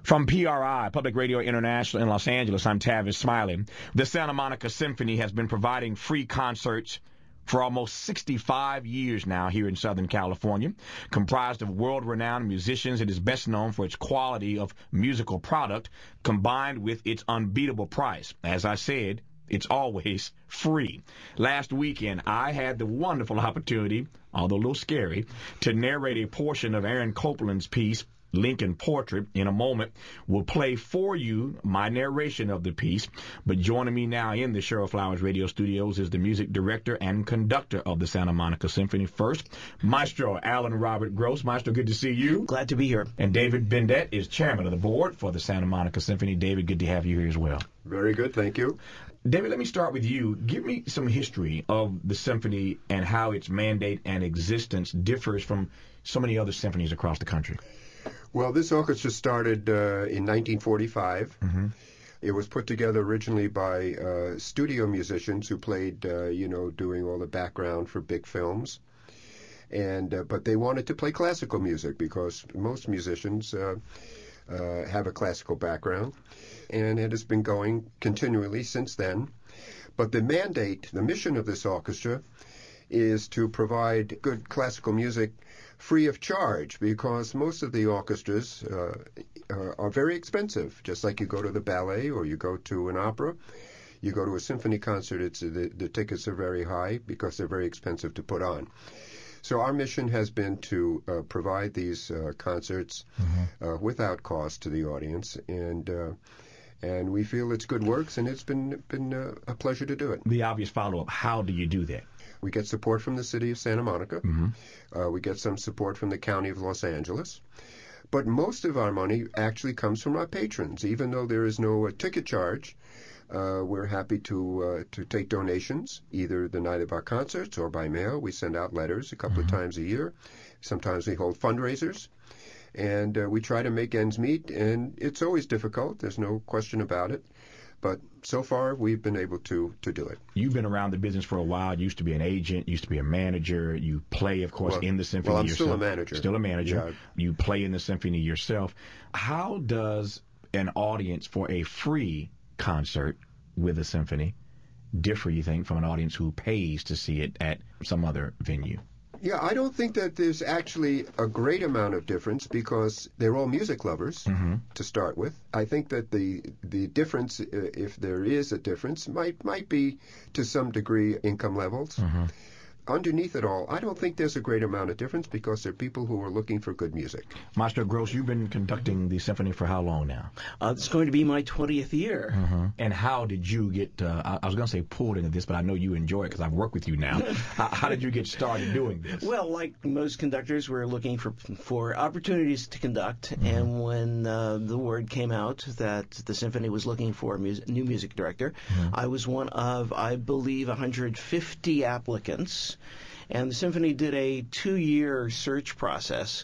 From PRI, Public Radio International in Los Angeles, I'm Tavis Smiley. The Santa Monica Symphony has been providing free concerts for almost 65 years now here in Southern California. Comprised of world-renowned musicians, it is best known for its quality of musical product combined with its unbeatable price. As I said, it's always free. Last weekend, I had the wonderful opportunity, although a little scary, to narrate a portion of Aaron Copland's piece, Lincoln Portrait. In a moment, we'll play for you my narration of the piece. But joining me now in the Cheryl Flowers Radio Studios is the music director and conductor of the Santa Monica Symphony. First, Maestro Alan Robert Gross. Maestro, good to see you. Glad to be here. And David Bendett is chairman of the board for the Santa Monica Symphony. David, good to have you here as well. Very good, thank you. David, let me start with you. Give me some history of the symphony and how its mandate and existence differs from so many other symphonies across the country. Well, this orchestra started in 1945. Mm-hmm. It was put together originally by studio musicians who played, doing all the background for big films. But they wanted to play classical music because most musicians have a classical background. And it has been going continually since then. But the mandate, the mission of this orchestra is to provide good classical music free of charge, because most of the orchestras are very expensive. Just like you go to the ballet or you go to an opera, you go to a symphony concert, the tickets are very high because they're very expensive to put on. So our mission has been to provide these concerts without cost to the audience, and we feel it's good works, and it's been a pleasure to do it. The obvious follow-up, how do you do that? We get support from the city of Santa Monica. Mm-hmm. We get some support from the county of Los Angeles. But most of our money actually comes from our patrons. Even though there is no ticket charge, we're happy to take donations, either the night of our concerts or by mail. We send out letters a couple of times a year. Sometimes we hold fundraisers. And we try to make ends meet, and it's always difficult. There's no question about it. But so far, we've been able to do it. You've been around the business for a while. You used to be an agent, used to be a manager. You play, of course, in the symphony yourself. Well, I'm still a manager. Still a manager. Yeah. You play in the symphony yourself. How does an audience for a free concert with a symphony differ, you think, from an audience who pays to see it at some other venue? Yeah, I don't think that there's actually a great amount of difference because they're all music lovers to start with. I think that the difference, if there is a difference, might be to some degree income levels. Underneath it all, I don't think there's a great amount of difference because there are people who are looking for good music. Maestro Gross, you've been conducting the symphony for how long now? It's going to be my 20th year. And how did you get, I was going to say pulled into this, but I know you enjoy it because I've worked with you now. How did you get started doing this? Well, like most conductors, we're looking for opportunities to conduct. And when the word came out that the symphony was looking for a new music director, I was one of, I believe, 150 applicants. And the symphony did a 2-year search process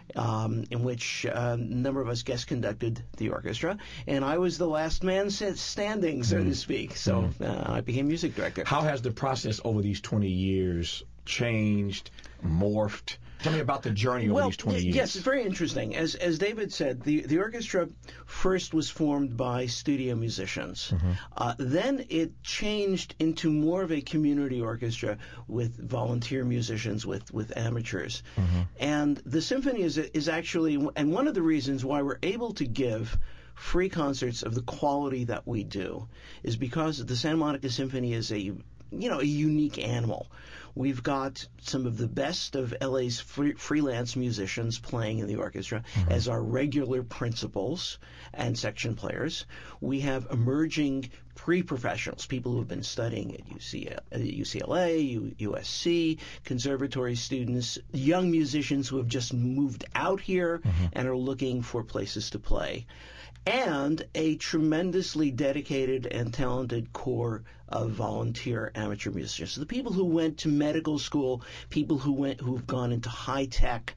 in which a number of us guest conducted the orchestra, and I was the last man standing, so to speak. So I became music director. How has the process over these 20 years changed, morphed? Tell me about the journey over these 20 years. Yes, it's very interesting. As David said, the orchestra first was formed by studio musicians. Then it changed into more of a community orchestra with volunteer musicians, with amateurs. And the symphony is actually, and one of the reasons why we're able to give free concerts of the quality that we do is because the Santa Monica Symphony is a unique animal. We've got some of the best of LA's freelance musicians playing in the orchestra as our regular principals and section players. We have emerging pre-professionals, people who have been studying at UCLA, USC, conservatory students, young musicians who have just moved out here and are looking for places to play, and a tremendously dedicated and talented core of volunteer amateur musicians. So the people who went to medical school, people who've gone into high tech,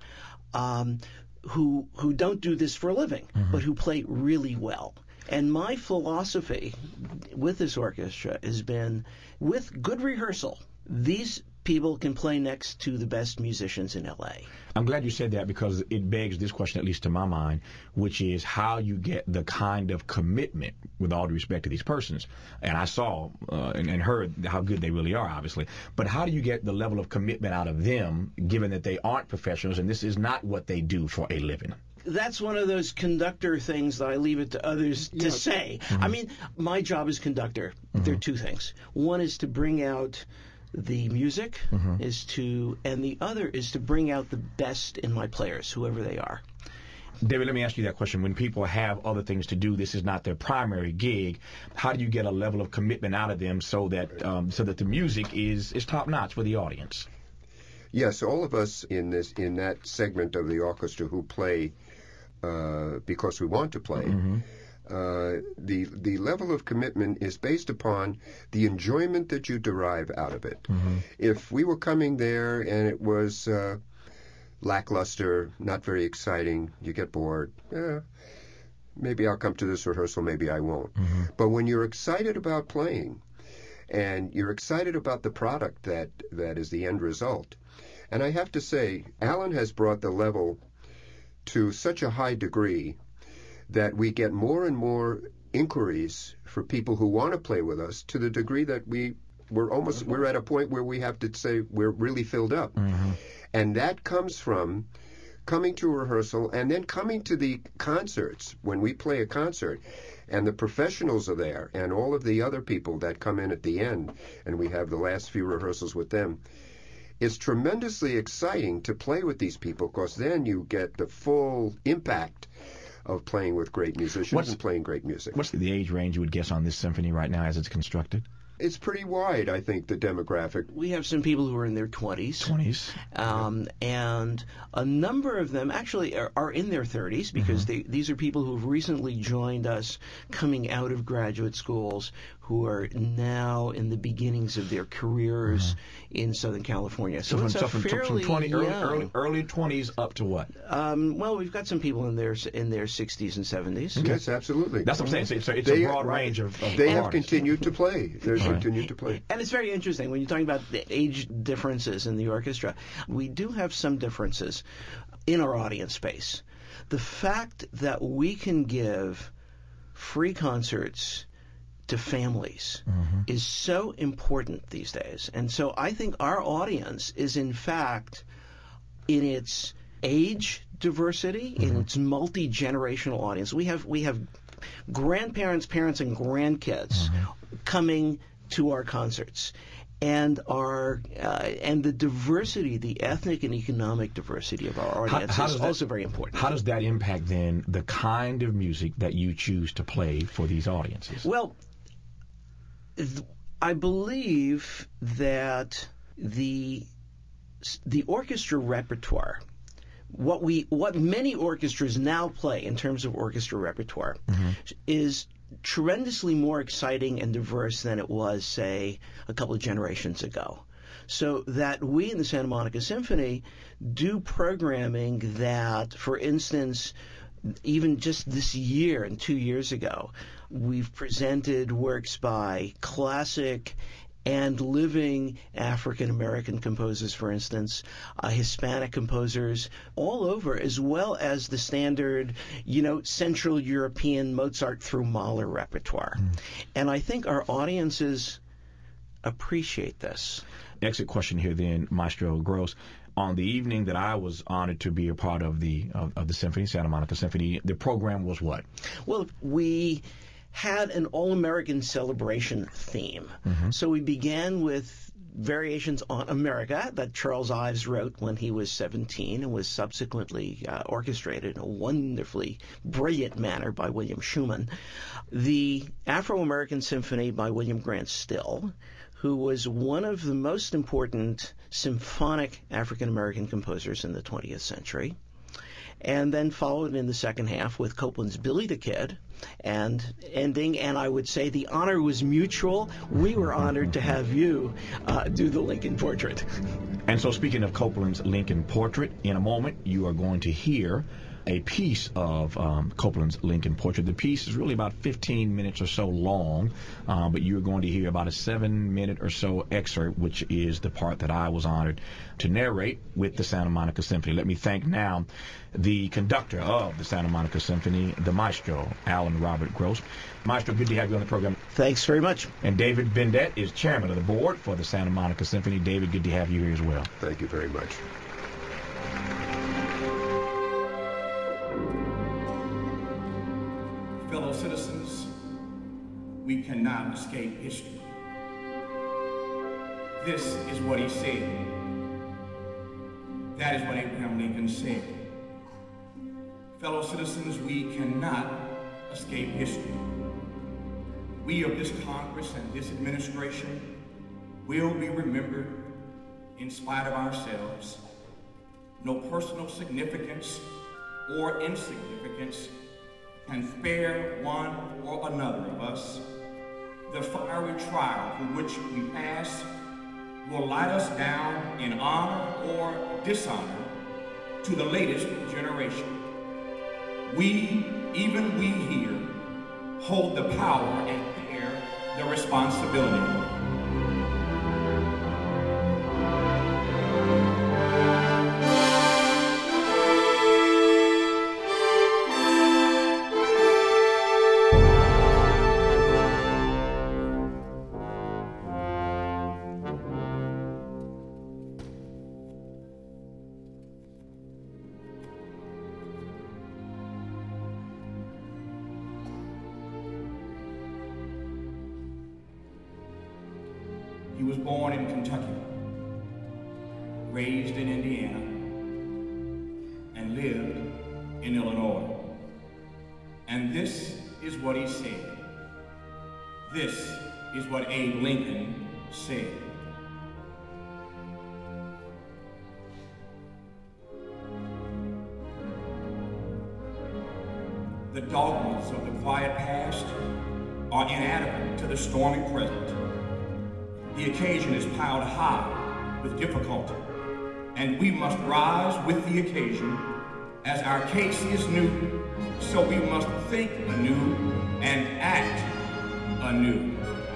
who don't do this for a living, but who play really well. And my philosophy with this orchestra has been, with good rehearsal, these people can play next to the best musicians in L.A. I'm glad you said that because it begs this question, at least to my mind, which is how you get the kind of commitment, with all due respect to these persons. And I saw and heard how good they really are, obviously. But how do you get the level of commitment out of them, given that they aren't professionals and this is not what they do for a living? That's one of those conductor things that I leave it to others to say. I mean, my job as conductor, there are two things. One is to bring out the music, and the other is to bring out the best in my players, whoever they are. David, let me ask you that question. When people have other things to do, this is not their primary gig. How do you get a level of commitment out of them so that the music is top notch for the audience? Yes, all of us in that segment of the orchestra who play because we want to play. The level of commitment is based upon the enjoyment that you derive out of it. If we were coming there and it was lackluster, not very exciting, you get bored. Maybe I'll come to this rehearsal, maybe I won't. But when you're excited about playing and you're excited about the product that is the end result, and I have to say, Alan has brought the level to such a high degree that we get more and more inquiries for people who want to play with us, to the degree that we're at a point where we have to say we're really filled up. And that comes from coming to a rehearsal and then coming to the concerts. When we play a concert and the professionals are there and all of the other people that come in at the end, and we have the last few rehearsals with them, it's tremendously exciting to play with these people, because then you get the full impact of playing with great musicians and playing great music. What's the age range you would guess on this symphony right now as it's constructed? It's pretty wide, I think, the demographic. We have some people who are in their 20s. And a number of them actually are in their 30s, because these are people who have recently joined us coming out of graduate schools, who are now in the beginnings of their careers in Southern California. So it's from early 20s up to what? Well, we've got some people in their 60s and 70s. Okay. Yes, absolutely. That's what I'm saying. So it's a broad range of They have artists. Continued to play. They've continued to play. And it's very interesting when you're talking about the age differences in the orchestra. We do have some differences in our audience space. The fact that we can give free concerts to families is so important these days. And so I think our audience is, in fact, in its age diversity, in its multi-generational audience. We have grandparents, parents, and grandkids coming to our concerts. And the diversity, the ethnic and economic diversity of our audience is also very important. How does that impact, then, the kind of music that you choose to play for these audiences? Well, I believe that the orchestra repertoire, what many orchestras now play in terms of orchestra repertoire, is tremendously more exciting and diverse than it was, say, a couple of generations ago. So that we in the Santa Monica Symphony do programming that, for instance, even just this year and 2 years ago, we've presented works by classic and living African-American composers, for instance, Hispanic composers all over, as well as the standard, Central European Mozart through Mahler repertoire. And I think our audiences appreciate this. Exit question here then, Maestro Gross. On the evening that I was honored to be a part of the symphony, Santa Monica Symphony, the program was what? Well, we had an all-American celebration theme. So we began with variations on America that Charles Ives wrote when he was 17 and was subsequently orchestrated in a wonderfully brilliant manner by William Schumann. The Afro-American Symphony by William Grant Still, who was one of the most important symphonic African-American composers in the 20th century, and then followed in the second half with Copland's Billy the Kid, and ending, and I would say the honor was mutual. We were honored to have you do the Lincoln Portrait. And so, speaking of Copland's Lincoln Portrait, in a moment you are going to hear a piece of Copeland's Lincoln portrait. The piece is really about 15 minutes or so long, but you're going to hear about a 7-minute or so excerpt, which is the part that I was honored to narrate with the Santa Monica Symphony. Let me thank now the conductor of the Santa Monica Symphony, the maestro, Alan Robert Gross. Maestro, good to have you on the program. Thanks very much. And David Bendett is chairman of the board for the Santa Monica Symphony. David, good to have you here as well. Thank you very much. Fellow citizens, we cannot escape history. This is what he said. That is what Abraham Lincoln said. Fellow citizens, we cannot escape history. We of this Congress and this administration will be remembered in spite of ourselves. No personal significance or insignificance can spare one or another of us. The fiery trial through which we pass will light us down in honor or dishonor to the latest generation. We, even we here, hold the power and bear the responsibility. He was born in Kentucky, raised in Indiana, and lived in Illinois. And this is what he said. This is what Abe Lincoln said. The dogmas of the quiet past are inadequate to the stormy present. The occasion is piled high with difficulty, and we must rise with the occasion. As our case is new, so we must think anew and act anew.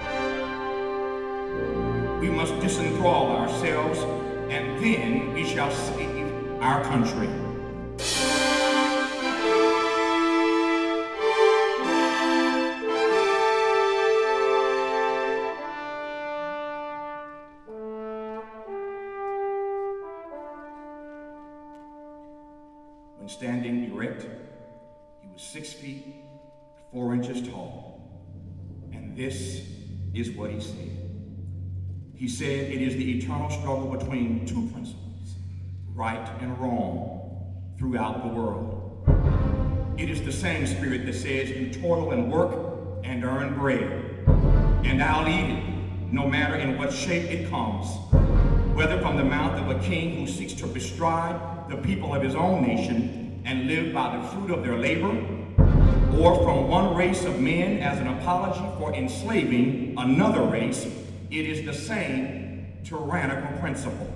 We must disenthrall ourselves, and then we shall save our country. When standing erect, he was 6 feet, 4 inches tall. And this is what he said. He said it is the eternal struggle between two principles, right and wrong, throughout the world. It is the same spirit that says you toil and work and earn bread, and I'll eat it, no matter in what shape it comes, whether from the mouth of a king who seeks to bestride the people of his own nation and live by the fruit of their labor, or from one race of men as an apology for enslaving another race. It is the same tyrannical principle.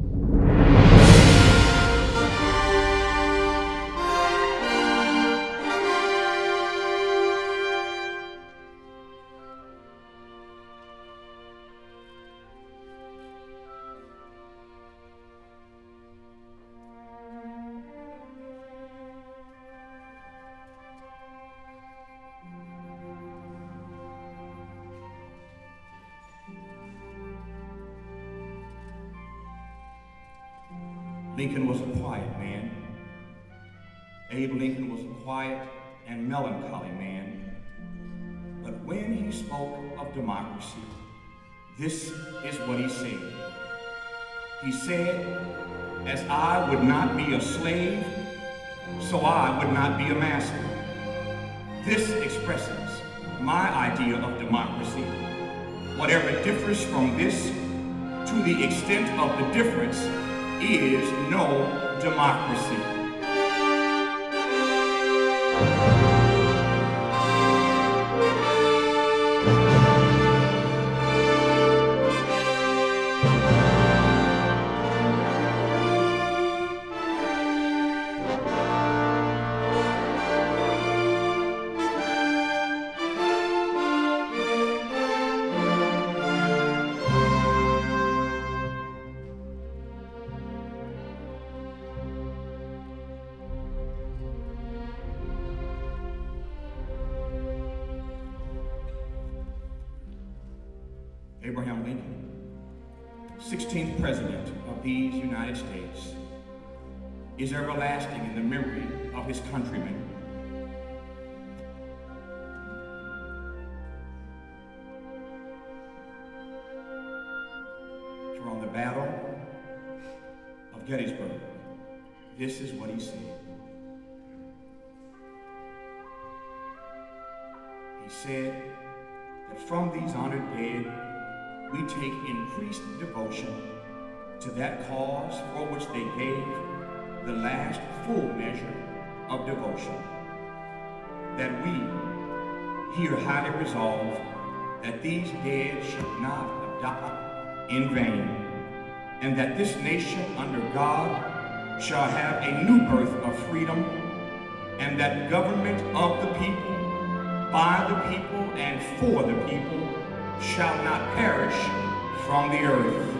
Lincoln was a quiet man. Abe Lincoln was a quiet and melancholy man. But when he spoke of democracy, this is what he said. He said, as I would not be a slave, so I would not be a master. This expresses my idea of democracy. Whatever differs from this, to the extent of the difference, is no democracy. Abraham Lincoln, 16th President of these United States, is everlasting in the memory of his countrymen. From the Battle of Gettysburg, this is what he said. He said that from these honored dead, we take increased devotion to that cause for which they gave the last full measure of devotion, that we here highly resolve that these dead should not have died in vain, and that this nation under God shall have a new birth of freedom, and that government of the people, by the people, and for the people shall not perish from the earth.